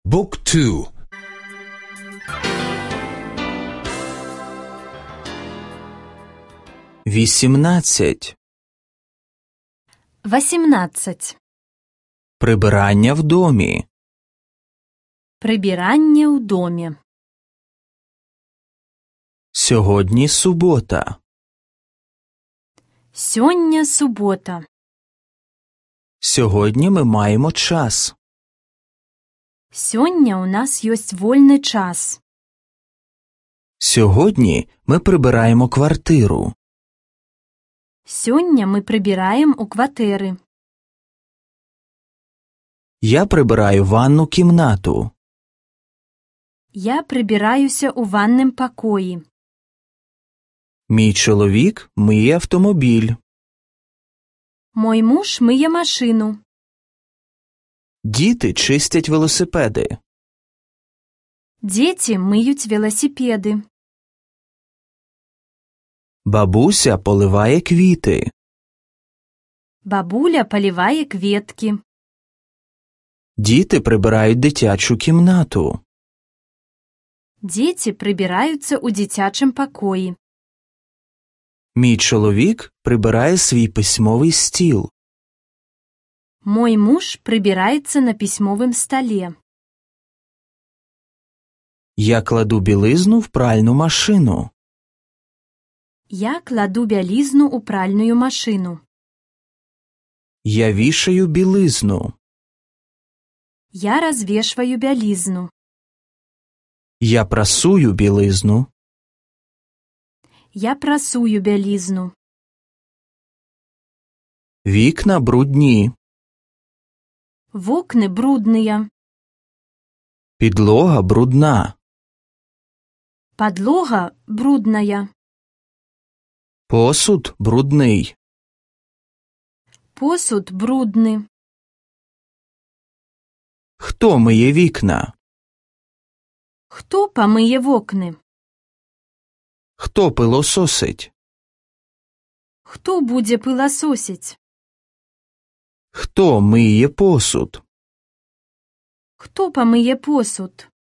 Book 2. 18. 18. Прибирання в домі. Прибирання у домі. Сьогодні субота. Сьогодні субота. Сьогодні ми маємо час. Сьогодні у нас є вільний час. Сьогодні ми прибираємо квартиру. Сьогодні ми прибираємо у квартири. Я прибираю ванну кімнату. Я прибираюся у ванним покої. Мій чоловік миє автомобіль. Мой муж миє машину. Діти чистять велосипеди. Діти миють велосипеди. Бабуся поливає квіти. Бабуля поливає квітки. Діти прибирають дитячу кімнату. Діти прибираються у дитячому покої. Мій чоловік прибирає свій письмовий стіл. Мой муж прибирається на письмовому столі. Я кладу білизну в пральну машину. Я кладу білизну у пральну машину. Я вішаю білизну. Я розвішую білизну. Я прасую білизну. Я прасую білизну. Вікна брудні. Вокна брудні. Підлога брудна. Подлога брудная. Посуд брудний. Посуд брудний. Хто миє вікна? Хто помиє вокна? Хто пилососить? Хто буде пилососить? Хто миє посуд? Хто помиє посуд?